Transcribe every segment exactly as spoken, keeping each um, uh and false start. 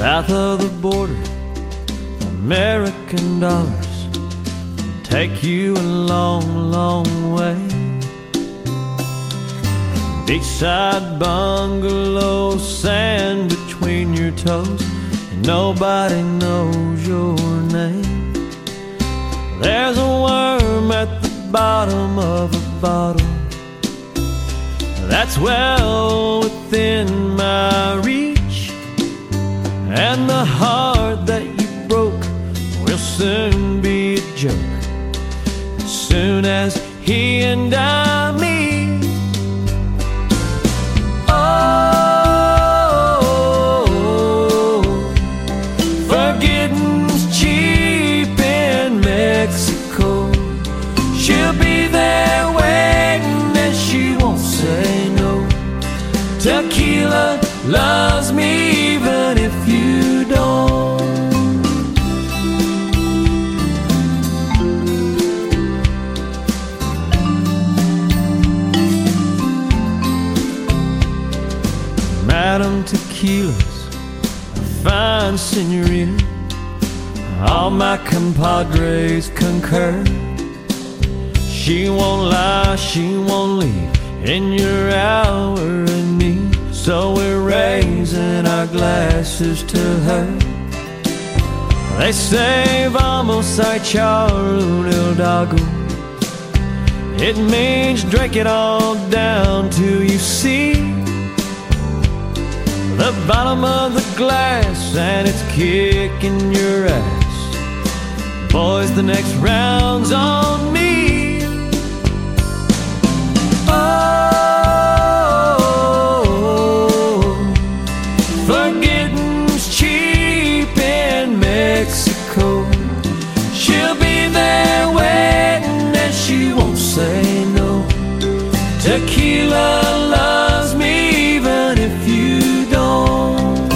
South of the border, American dollars take you a long, long way. Beachside bungalow, sand between your toes, and nobody knows your name. There's a worm at the bottom of a bottle that's well within my reach, and the heart that you broke will soon be a joke as soon as he and I meet. Oh, forgetting's cheap in Mexico. She'll be there waiting and she won't say no. Tequila loves me even if you don't. Madam Tequila's a fine senorita. All my compadres concur. She won't lie, she won't leave in your hour of need. So we're raising our glasses to her. They say vamos a echar un hidalgo. It means drink it all down till you see the bottom of the glass and it's kicking your ass. Boys, the next round's on me. Oh, forgetting's cheap in Mexico. She'll be there waiting and she won't say no. Tequila loves me even if you don't.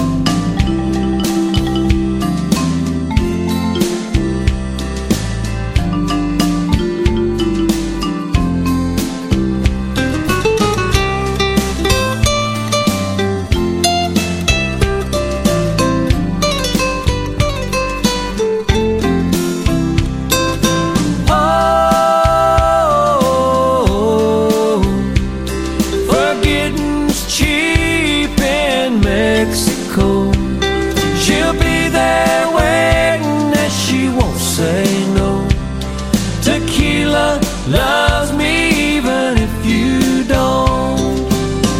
Mexico. She'll be there waiting and she won't say no. Tequila loves me even if you don't.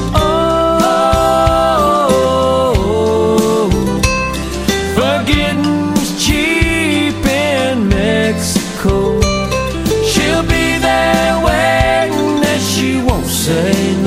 Oh, forgetting's cheap in Mexico. She'll be there waiting and she won't say no.